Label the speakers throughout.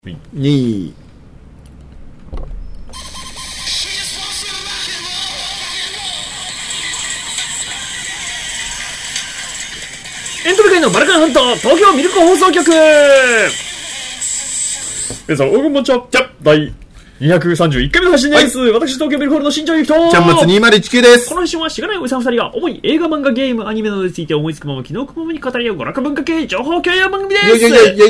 Speaker 1: 2
Speaker 2: エントリー界のバルカン半島東京ミルク放送局。皆さん、おぐんもちゃ第231回目の配信です。はい、私、東京ミルクホールの新庄ゆきと
Speaker 1: ちゃんまつ2019です。
Speaker 2: この配信はしがないおじさん2人が主に映画、漫画、ゲーム、アニメなどについて思いつくまま気の向くままに語り合う娯楽文化系情報共有番組です。
Speaker 1: いや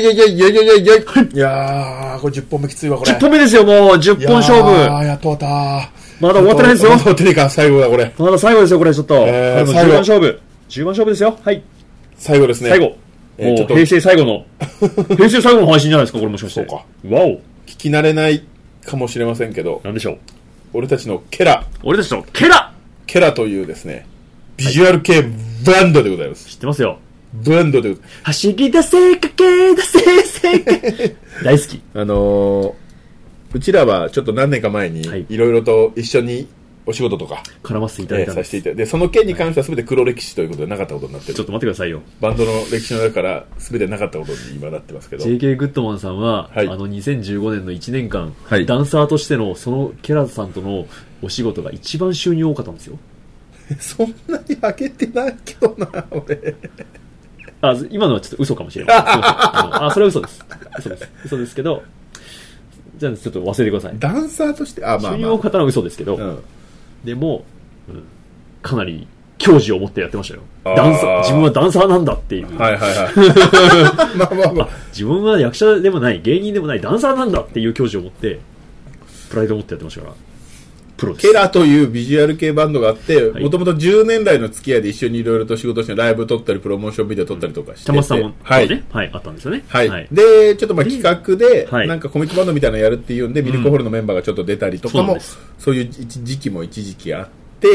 Speaker 1: ー、これ10本目きついわ、これ。
Speaker 2: 10本目ですよ、もう10本勝負。
Speaker 1: やっと終わった。
Speaker 2: まだ終わってないですよ。
Speaker 1: まだ終わってないか、最後だ、これ。
Speaker 2: まだ最後ですよ、これ、ちょっと。
Speaker 1: 最後。
Speaker 2: 10番勝負。10番勝負ですよ。はい。
Speaker 1: 最後ですね。
Speaker 2: 最後。もう平成最後の平成最後の配信じゃないですか、これもしかして。
Speaker 1: そうか。
Speaker 2: わお。
Speaker 1: 聞き慣れないかもしれませんけど。
Speaker 2: なんでしょう。
Speaker 1: 俺たちのケラというですね、ビジュアル系バンドでございます。
Speaker 2: 知ってますよ。
Speaker 1: バンドでございます。
Speaker 2: 走り出せかけ出せ大好き。
Speaker 1: うちらはちょっと何年か前にいろいろと一緒にお仕事とか
Speaker 2: 絡ませていただいたんです。
Speaker 1: させていただいて、その件に関しては全て黒歴史ということでなかったことになってる。
Speaker 2: ちょっと待ってくださいよ。
Speaker 1: バンドの歴史の中から全てなかったことに今なってますけど。
Speaker 2: JK グッドマンさんは、
Speaker 1: はい、
Speaker 2: 2015年の1年間、
Speaker 1: はい、
Speaker 2: ダンサーとしてのそのケラさんとのお仕事が一番収入多かったんですよ。
Speaker 1: そんなに上げてないけどな、俺。
Speaker 2: 今のはちょっと嘘かもしれない。それは嘘です。嘘ですけど、じゃあちょっと忘れてください。
Speaker 1: ダンサーとして、
Speaker 2: 収入多かったのは嘘ですけど、
Speaker 1: うん、
Speaker 2: でも、かなり矜持を持ってやってましたよ。自分はダンサーなんだっていう。
Speaker 1: はいはいはい。
Speaker 2: 自分は役者でもない、芸人でもない、ダンサーなんだっていう矜持を持って、プライドを持ってやってましたから。プロです。
Speaker 1: ケラというビジュアル系バンドがあって、もともと10年来の付き合いで一緒にいろいろと仕事してライブ撮ったり、プロモーションビデオ撮ったりとかしてて。
Speaker 2: たまさんもね、
Speaker 1: はい、
Speaker 2: あったんですよね。
Speaker 1: はい。で、ちょっと企画で、なんかコミックバンドみたいなのやるっていうんで、ミルクホールのメンバーがちょっと出たりとかも、そういう時期も一時期あって、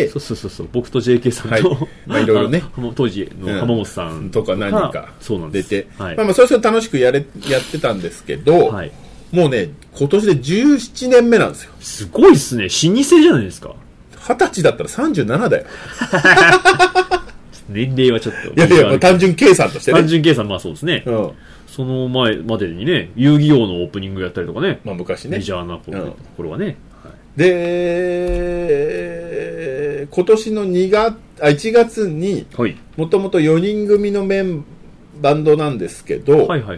Speaker 2: そう。僕と JK さんと、
Speaker 1: いろいろね、
Speaker 2: 当時の浜本さん
Speaker 1: とか何人か出て、それ楽しくやってたんですけど、もうね、今年で17年目なんですよ。
Speaker 2: すごいっすね。老舗じゃないですか。
Speaker 1: 20歳だったら37だよ。
Speaker 2: 年齢はちょっと。
Speaker 1: いや、単純計算としてね。
Speaker 2: 単純計算、そうですね。その前までにね、遊戯王のオープニングやったりとかね。
Speaker 1: 昔ね。
Speaker 2: メジャーなこれはね。
Speaker 1: で、今年の1月に、もともと4人組のバンドなんですけど、ギ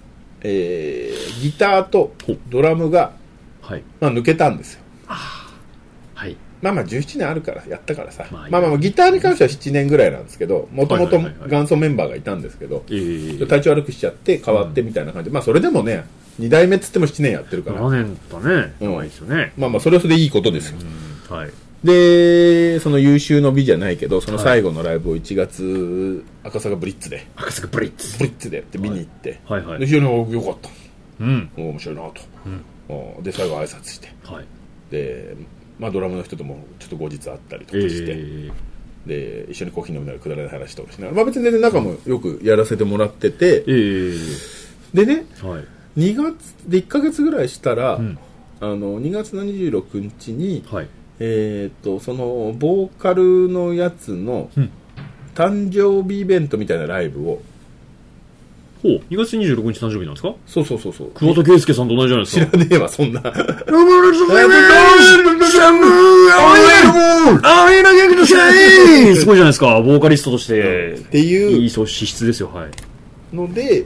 Speaker 1: ターとドラムが、抜けたんですよ。17年あるからやったからさ、ギターに関しては7年ぐらいなんですけど、もともと元祖メンバーがいたんですけど、体調悪くしちゃって変わってみたいな感じで、それでもね、2代目っつっても7年やってるから、
Speaker 2: 7年だね、長いですよね。
Speaker 1: それはそれでいいことですよ。で、その優秀の美じゃないけど、その最後のライブを1月赤坂ブリッツでやって見に行って、非常に良かった、面白いなと、で最後挨拶して、でドラムの人ともちょっと後日会ったりとかして、で一緒にコーヒー飲みながらくだらない話とかしながら、別に全然仲もよくやらせてもらってて、でね、2月で1ヶ月ぐらいしたら、2月の26日に、そのボーカルのやつの誕生日イベントみたいなライブを、
Speaker 2: 2月26日誕生日なんですか？
Speaker 1: そう。
Speaker 2: 桑田佳祐さんと同じじゃないですか。
Speaker 1: 知らねえわ、そんな。
Speaker 2: すごいじゃないですか、ボーカリストとして。
Speaker 1: っていう。
Speaker 2: いい資質ですよ、
Speaker 1: ので、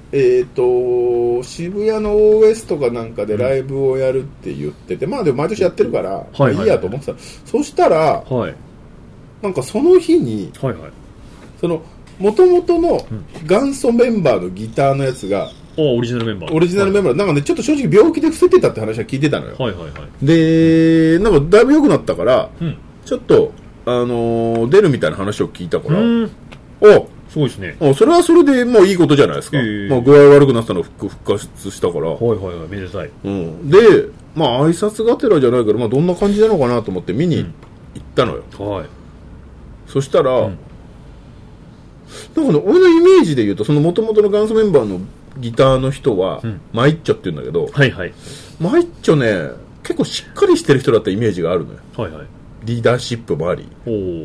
Speaker 1: 渋谷の OS とかなんかでライブをやるって言ってて、でも毎年やってるから、いいやと思ってた。そしたら、なんかその日に、その、元々の元祖メンバーのギターのやつが、
Speaker 2: オリジナルメンバ
Speaker 1: ー。なんかね、ちょっと正直病気で伏せてたって話は聞いてたのよ。で、なんかだいぶ良くなったから、ちょっと、出るみたいな話を聞いたから、
Speaker 2: すごいですね。
Speaker 1: それはそれでもういいことじゃないですか。具合悪くなったのを復活したから。
Speaker 2: めでたい。
Speaker 1: で、挨拶がてらじゃないけど、どんな感じなのかなと思って見に行ったのよ。そしたら、なんかね、俺のイメージで言うと、その元々の元祖メンバーのギターの人は、マイッチョって言うんだけど、マイッチョね、結構しっかりしてる人だったイメージがあるのよ。リーダーシップもあり。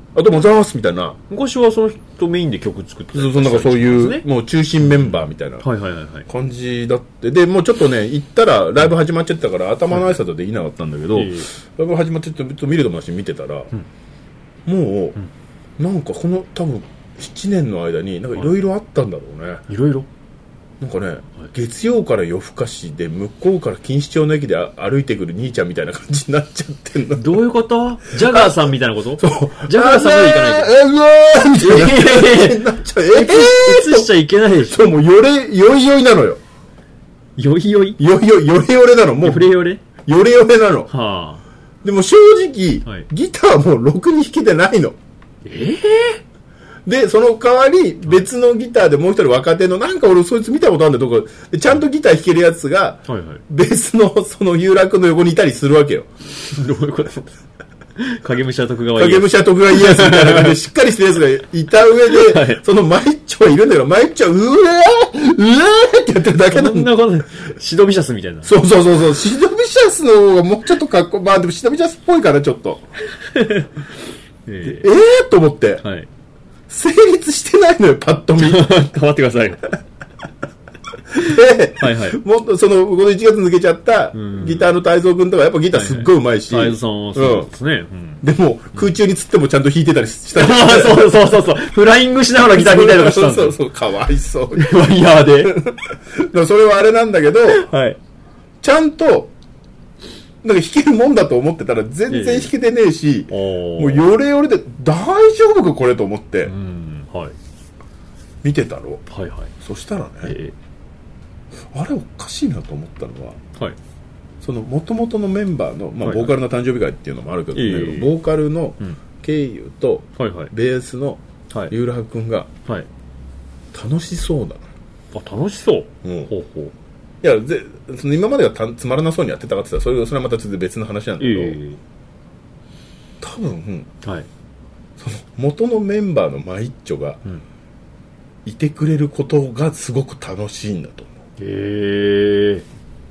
Speaker 1: あともざーすみたいな。
Speaker 2: 昔はその人メインで曲作ってた、
Speaker 1: なんかそういう、もう中心メンバーみたいな感じだって。で、もうちょっとね、行ったらライブ始まっちゃってたから、頭の挨拶はできなかったんだけど、ライブ始まってて、見る友達見てたら、もう、なんかこの多分7年の間に、なんかいろいろあったんだろうね。
Speaker 2: いろいろ
Speaker 1: なんかね、月曜から夜更かしで向こうから錦糸町の駅で歩いてくる兄ちゃんみたいな感じになっちゃってんの。
Speaker 2: どういうこと？ジャガーさんみたいなこと？
Speaker 1: そう。
Speaker 2: ジャガーさんまで行かないと。みたいな感じになっちゃう。映しちゃいけないでしょ。
Speaker 1: そう、もうよいよいなのよ。
Speaker 2: よいよい
Speaker 1: よれよれなの。もう。
Speaker 2: よれよれ
Speaker 1: なの。はあ。でも正直、ギターもろくに弾けてないの。で、その代わり、別のギターでもう一人若手の、なんか俺そいつ見たことあるんだよ、どこで。ちゃんとギター弾けるやつが、別のその有楽の横にいたりするわけよ。
Speaker 2: どういうこと？影武者徳川
Speaker 1: 家康。影武者徳川家康みたいな感じで、しっかりしてるやつがいた上で、そのマイッチョはいるんだけど、マイッチョは、うえーってやってるだけなんだ。
Speaker 2: そんなこと、シドビシャスみたいな。
Speaker 1: そう。シドビシャスの方がもうちょっとかっこ、まあでもシドビシャスっぽいかな、ちょっと。と思って。はい。成立してないのよ、パッと見。
Speaker 2: 変わってください。
Speaker 1: で、もっとこの1月抜けちゃったギターの太蔵くんとかやっぱギターすっごい上手いし。
Speaker 2: 太蔵さんはそうですね。
Speaker 1: でも空中に釣ってもちゃんと弾いてたりしたり。
Speaker 2: そう。フライングしながらギター弾いたりとかしたんですよ。
Speaker 1: そう、かわいそう。
Speaker 2: ワイヤー
Speaker 1: で。それはあれなんだけど、ちゃんと、なんか弾けるもんだと思ってたら全然弾けてねえし、もうよれよれで大丈夫かこれと思って、見てたろ。そしたらね、あれおかしいなと思ったのは、その元々のメンバーの、まあボーカルの誕生日会っていうのもあるけどね、ボーカルのケイユとベースのユーラハ君が楽しそうだ
Speaker 2: な。楽しそう。
Speaker 1: いやその今まではつまらなそうにやってたかって言ったらそれはまたちょっと別の話なんだけど、多分、その元のメンバーのマイッチョがいてくれることがすごく楽しいんだと思う。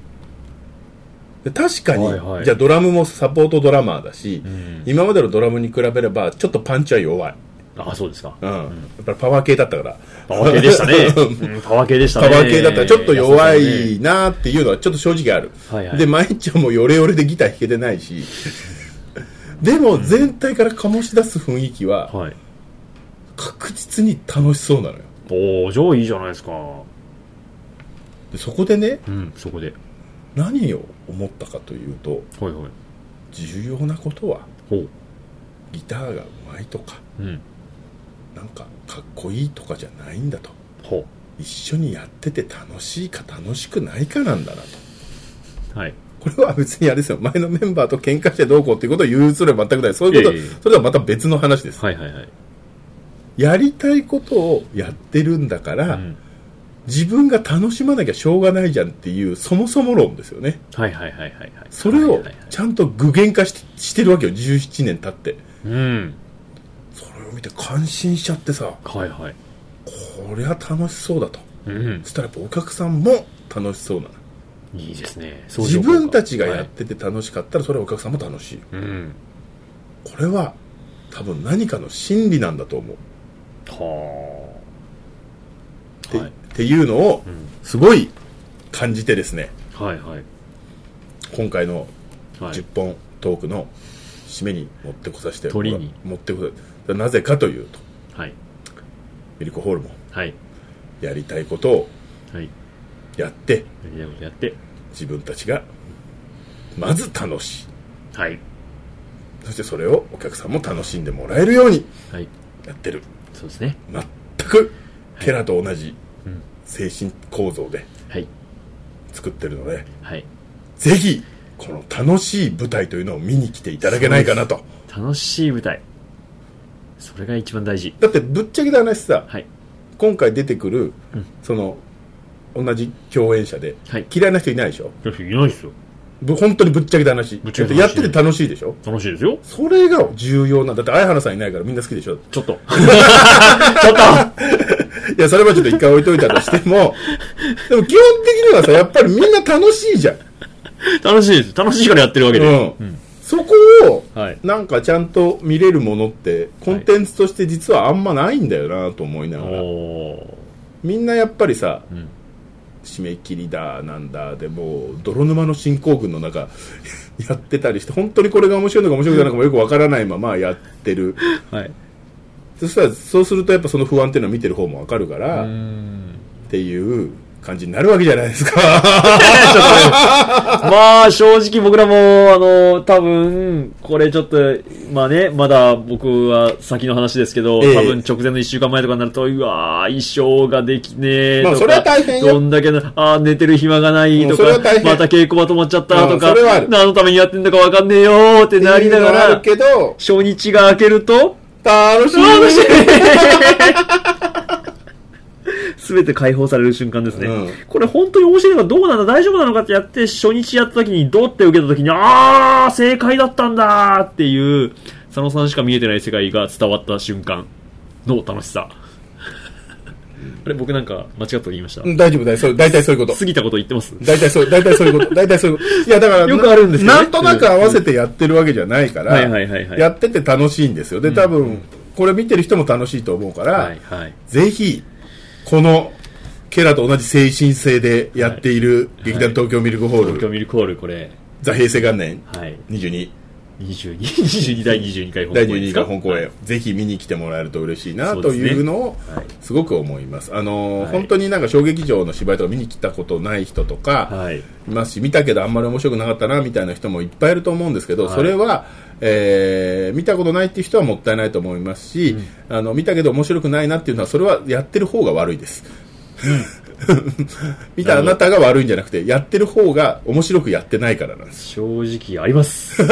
Speaker 1: 確かに、じゃあドラムもサポートドラマーだし、今までのドラムに比べればちょっとパンチは弱い。
Speaker 2: あ、そうですか。
Speaker 1: やっぱりパワー系だったから。
Speaker 2: パワー系でしたね。パワー系でしたね。
Speaker 1: パワー系だったらちょっと弱いなっていうのはちょっと正直ある。で、マイッチョもヨレヨレでギター弾けてないし。でも全体から醸し出す雰囲気は、確実に楽しそうなのよ。
Speaker 2: じゃあいいじゃないですか。
Speaker 1: でそこでね、
Speaker 2: そこで
Speaker 1: 何を思ったかというと、重要なことは、ギターがうまいとか、なんかかっこいいとかじゃないんだと。一緒にやってて楽しいか楽しくないかなんだなと。これは別にあれですよ、前のメンバーと喧嘩してどうこうっていうことを言うそれは全くない。そういうこと、それはまた別の話です。やりたいことをやってるんだから、自分が楽しまなきゃしょうがないじゃんっていうそもそも論ですよね。それをちゃんと具現化してるわけよ、17年経って。それを見て感心しちゃってさ、こりゃ楽しそうだと。そしたらやっぱお客さんも楽しそうなの。
Speaker 2: いいですね。
Speaker 1: 自分たちがやってて楽しかったらそれはお客さんも楽しい。これは多分何かの真理なんだと思う。っていうのをすごい感じてですね、今回の10本トークの締めに持ってこさせてなぜかというと、ミルクホールもやりたいことをやって自分たちがまず楽しい、そしてそれをお客さんも楽しんでもらえるようにやってる。
Speaker 2: そうですね。
Speaker 1: 全くケラと同じ精神構造で作ってるので、ぜひこの楽しい舞台というのを見に来ていただけないかなと。
Speaker 2: 楽しい舞台、それが一番大事
Speaker 1: だって。ぶっちゃけた話さ、今回出てくる、その同じ共演者で、嫌いな人いないでしょ。
Speaker 2: いないですよ。
Speaker 1: 本当にぶっちゃけた話。やってて楽しいでしょ。
Speaker 2: 楽しいですよ。
Speaker 1: それが重要なんだって。相原さんいないからみんな好きでしょ。
Speaker 2: ちょっと
Speaker 1: いや、それはちょっと一回置いといたとしてもでも基本的にはさ、やっぱりみんな楽しいじゃん。
Speaker 2: 楽しいです。楽しいからやってるわけで、
Speaker 1: そこをなんかちゃんと見れるものってコンテンツとして実はあんまないんだよなと思いながら、みんなやっぱりさ、締め切りだなんだでもう泥沼の新興軍の中やってたりして、本当にこれが面白いのか面白くないのかもよくわからないままやってる、そしたらそうするとやっぱその不安っていうのは見てる方もわかるからっていう感じになるわけじゃないですか。
Speaker 2: まあ正直僕らも多分これちょっとまあね、まだ僕は先の話ですけど、多分直前の1週間前とかになると、うわ衣装ができねえとか、
Speaker 1: それは大変よ。
Speaker 2: どんだけ寝てる暇がないとか、また稽古場止まっちゃったとか、何のためにやってんだかわかんねえよーってなりながら、初日が明けると
Speaker 1: 楽しい
Speaker 2: すべて解放される瞬間ですね、これ本当に面白いのかどうなんだ大丈夫なのかってやって初日やった時にドって受けた時に正解だったんだっていう佐野さんしか見えてない世界が伝わった瞬間の楽しさ。あれ僕なんか間違ったと言いました？
Speaker 1: 大丈夫だよ。大体そういうこと。
Speaker 2: 過ぎたこと言ってます？
Speaker 1: 大体そういうこと。いやだから
Speaker 2: よくあるんですよね。
Speaker 1: なんとなく合わせてやってるわけじゃないから、やってて楽しいんですよ。で多分これ見てる人も楽しいと思うから、ぜひこのケラと同じ精神性でやっている劇団東京ミルクホール、
Speaker 2: 東京ミルクホールこれ
Speaker 1: ザ平成元年22
Speaker 2: 第22回
Speaker 1: 本公演、ぜひ見に来てもらえると嬉しいなというのをすごく思います。本当になんか小劇場の芝居とか見に来たことない人とかいますし、見たけどあんまり面白くなかったなみたいな人もいっぱいいると思うんですけど、それは見たことないっていう人はもったいないと思いますし、見たけど面白くないなっていうのはそれはやってる方が悪いです。見たあなたが悪いんじゃなくて、やってる方が面白くやってないからなんです。
Speaker 2: 正直あります。正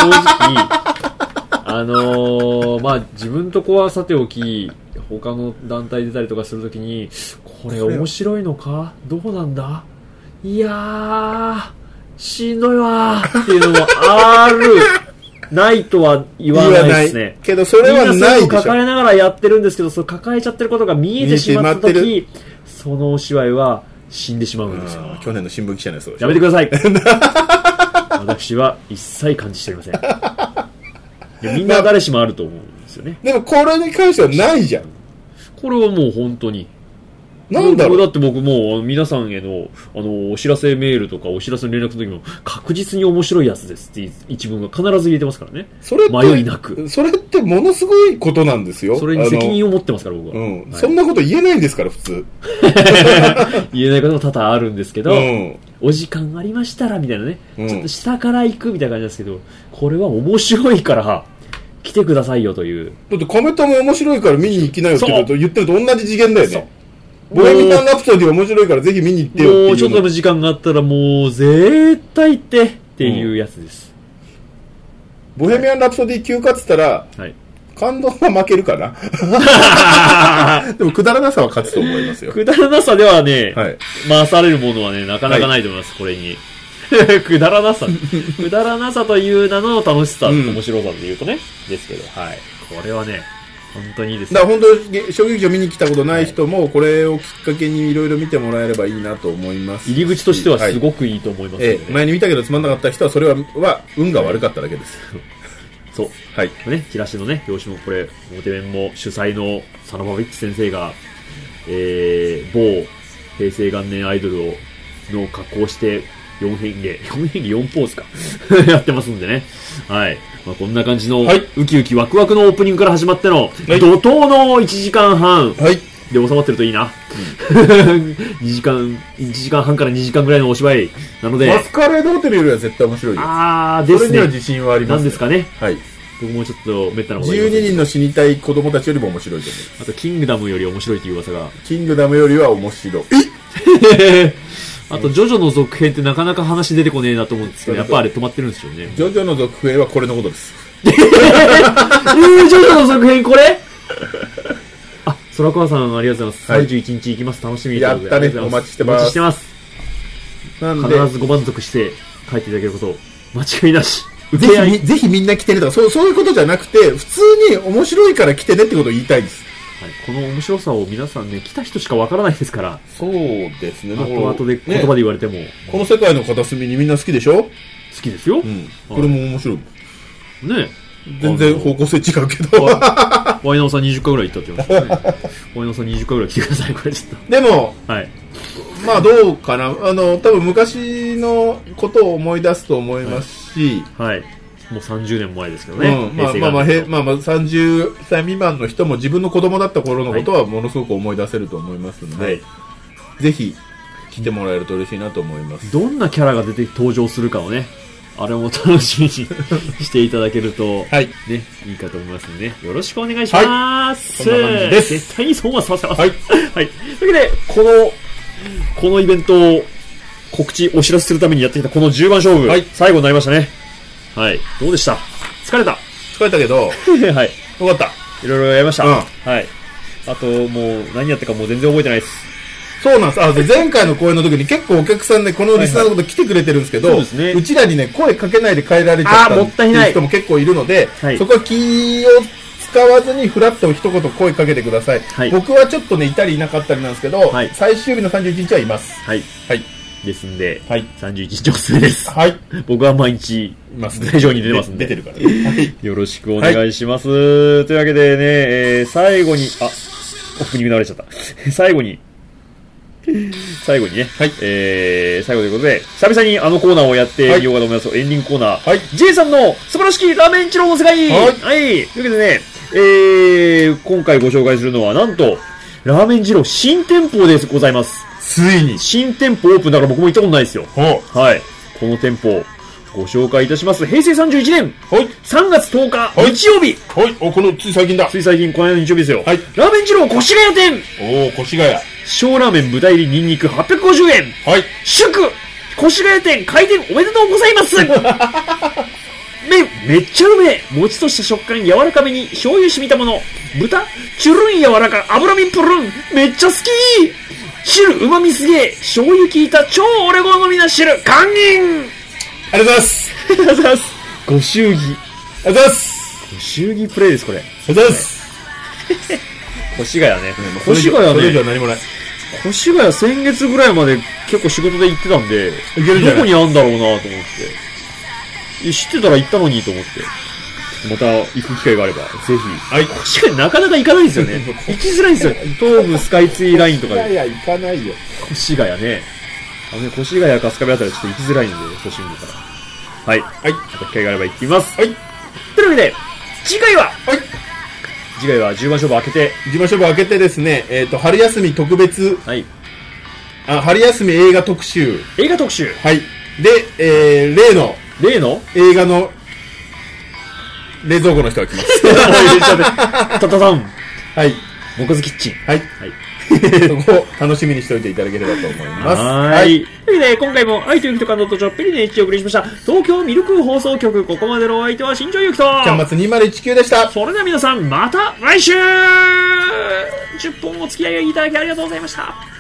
Speaker 2: 直まあ自分とこはさておき他の団体出たりとかするときにこれ面白いのかどうなんだ、いやーしんどいわーっていうのもあるないとは言わないですね。
Speaker 1: けどそれはないでしょ。みんなそれを
Speaker 2: 抱えながらやってるんですけど、その抱えちゃってることが見えてしまったとき、そのお芝居は死んでしまうんですよ。
Speaker 1: 去年の新聞記者のやつでしょ。
Speaker 2: やめてください。私は一切感知しておりません。みんな誰しもあると思うんですよね。
Speaker 1: でもこれに関してはないじゃん。
Speaker 2: これはもう本当に。
Speaker 1: なんだろう。
Speaker 2: だって僕もう皆さんへのお知らせメールとかお知らせの連絡の時も確実に面白いやつですって一文が必ず入れてますからね。
Speaker 1: それって
Speaker 2: 迷いなく。
Speaker 1: それってものすごいことなんですよ。
Speaker 2: それに責任を持ってますから僕は、
Speaker 1: そんなこと言えないんですから普通。
Speaker 2: 言えないことも多々あるんですけど、お時間ありましたらみたいなね、ちょっと下から行くみたいな感じですけど、これは面白いから来てくださいよという。
Speaker 1: だってコメントも面白いから見に行きなよってこと言ってると同じ次元だよね。ボヘミアン・ラプソディ面白いからぜひ見に行ってよっていう。
Speaker 2: もうちょっとの時間があったらもう絶対行ってっていうやつです。
Speaker 1: ボヘミアン・ラプソディ級勝つったら、感動は負けるかな。でもくだらなさは勝つと思いますよ。
Speaker 2: くだらなさではね、回されるものはねなかなかないと思います、これに。くだらなさという名の楽しさ、面白さでいうとねですけど、これはね本当にいいですね。
Speaker 1: だから本当小劇場見に来たことない人もこれをきっかけにいろいろ見てもらえればいいなと思います。
Speaker 2: 入り口としてはすごくいいと思います、
Speaker 1: 前に見たけどつまんなかった人はそれは運が悪かっただけです。
Speaker 2: そうね、チラシのね表紙もこれ表面も主催のサノバビッチ先生が、某平成元年アイドルの格好をして4変化4ポーズかやってますんでね。こんな感じのウキウキワクワクのオープニングから始まっての怒涛の1時間半で収まってるといいな。1時間半から2時間ぐらいのお芝居なので、
Speaker 1: マスカレードホテルよりは絶対面白いよ。
Speaker 2: ですね。
Speaker 1: それには自信はあります。
Speaker 2: なんですかね。僕もちょっとめったなこと言いません。
Speaker 1: 12人の死にたい子供たちよりも面白いと思う。
Speaker 2: あとキングダムより面白いという噂が。
Speaker 1: キングダムよりは面白い。
Speaker 2: あとジョジョの続編ってなかなか話出てこねえなと思うんですけど、やっぱあれ止まってるんですよね。
Speaker 1: ジョジョの続編はこれのことです。
Speaker 2: ジョジョの続編これ？空川さんありがとうございます。31日行きます。楽しみにして
Speaker 1: やったね。お待ちしてます。
Speaker 2: お待ちしてます。なんで必ずご満足して帰っていただけること間違いなし。
Speaker 1: ぜひみんな来てねとかそういうことじゃなくて、普通に面白いから来てねってことを言いたいです。
Speaker 2: この面白さを皆さんね来た人しかわからないですから。
Speaker 1: そうですね。
Speaker 2: 後々で言葉で言われても、
Speaker 1: この世界の片隅にみんな好きでしょ？
Speaker 2: 好きですよ。
Speaker 1: これも面白い。
Speaker 2: ね。
Speaker 1: 全然方向性違うけど。
Speaker 2: ワイナオさん20回ぐらい行ったって言いましたね。ワイナオさん20回ぐらい来てください、これちょっと。
Speaker 1: でも、
Speaker 2: はい。
Speaker 1: まあどうかな。多分昔のことを思い出すと思いますし、
Speaker 2: はい。もう30年前ですけどね。
Speaker 1: まあ30歳未満の人も自分の子供だった頃のことはものすごく思い出せると思いますので、はい、ぜひ来てもらえると嬉しいなと思います。
Speaker 2: どんなキャラが登場するかをね、あれも楽しみにしていただけると、はい、ね、いいかと思いますのでね。よろしくお願いします。
Speaker 1: はい、そんな感じです。
Speaker 2: 絶対に損はさせます。はい。はい。というわけで、このイベントをお知らせするためにやってきたこの10番勝負、はい、最後になりましたね。はい。どうでした？疲れた
Speaker 1: けど、
Speaker 2: はい。
Speaker 1: よかった。
Speaker 2: いろいろやりました。はい。あと、もう、何やったかもう全然覚えてないです。
Speaker 1: そうなんです。前回の公演の時に結構お客さんでこのリスナーのこと来てくれてるんですけど、そうですね。うちらにね、声かけないで帰られちゃったっていう人も結構いるので、そこは気を使わずにフラッと一言声かけてください。はい、僕はちょっとね、いたりいなかったりなんですけど、はい、最終日の31日はいます。はい。はい。
Speaker 2: ですんで、はい、31日おすすめです。はい。僕は毎日、いますね。上に出てますんで。出てるからね。はい。よろしくお願いします。はい、というわけでね、最後に、オープニング流れちゃった。最後にね、はい。最後ということで、久々にあのコーナーをやってみようかと思います。はい、エンディングコーナー。はい。J さんの素晴らしきラーメン二郎の世界。はい。はい。というわけでね、今回ご紹介するのは、なんと、ラーメン二郎新店舗でございます。
Speaker 1: ついに。
Speaker 2: 新店舗オープンだから僕も行ったことないですよ。はい。この店舗、ご紹介いたします。平成31年。はい。3月10日、はい、日曜日。
Speaker 1: はい。この、つい最近だ。
Speaker 2: つい最近、この間の日曜日ですよ。はい。ラーメン二郎越谷店。
Speaker 1: 越谷。
Speaker 2: 小ラーメン豚入りニンニク850円。はい。祝越谷店開店おめでとうございます麺、めっちゃうめえ。もちとした食感柔らかめに醤油染みたもの。豚、チュルン柔らか、脂身プルン。めっちゃ好き汁、旨味すげえ。醤油効いた超俺好みな汁。堪忍
Speaker 1: ありがとうございます。
Speaker 2: ありがとうございます。ご祝儀。
Speaker 1: ありがとうございます。
Speaker 2: ご祝儀プレイです、これ。
Speaker 1: ありがとうございます。
Speaker 2: 越谷ね。
Speaker 1: 越谷ね。それ以上何もない。
Speaker 2: 越谷先月ぐらいまで結構仕事で行ってたんで、どこにあんだろうなと思って。知ってたら行ったのにと思って。また行く機会があれば、ぜひ。はい。越谷なかなか行かないんですよね。行きづらいんですよ。東武スカイツリーラインとかで。
Speaker 1: いや、行かないよ。
Speaker 2: 越谷ね。越谷、春日部あたりちょっと行きづらいんで、都心部から。はい。はい。また機会があれば行ってみます。はい。というわけで、次回は、はい。次回は10番勝負明けて。
Speaker 1: 10番勝負明けてですね、春休み特別。はい。春休み映画特集。
Speaker 2: 映画特集。
Speaker 1: はい。で、例の映画の冷蔵庫の人が来ます。
Speaker 2: タタタン。
Speaker 1: はい。
Speaker 2: モコズキッチン。
Speaker 1: はい。はい。そこを楽しみにしておいていただければと思います。
Speaker 2: はい。というわけで、今回も愛とゆきと感動とちょっぴりのエッチをお送りしました。東京ミルク放送局、ここまでのお相手は新庄ゆきと、
Speaker 1: キャンバス2019でした。
Speaker 2: それでは皆さん、また来週 !10 本お付き合いいただきありがとうございました。